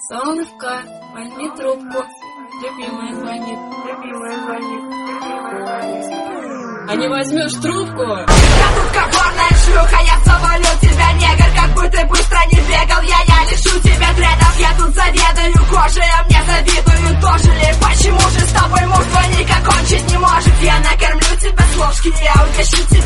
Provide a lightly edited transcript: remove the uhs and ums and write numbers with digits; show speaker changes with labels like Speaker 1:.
Speaker 1: Солнышко, возьми трубку. Любимая звонит, любимая звонит, любимая звонит. А не возьмешь трубку?
Speaker 2: Я тут коварная шлюха, я завалю тебя, негр. Как бы ты быстро не бегал, я лишу тебя дредов. Я тут заведую кожей, а мне завидуют тоже ли? Почему же с тобой муж двойника кончить не может? Я накормлю тебя с ложки, я угощу тебя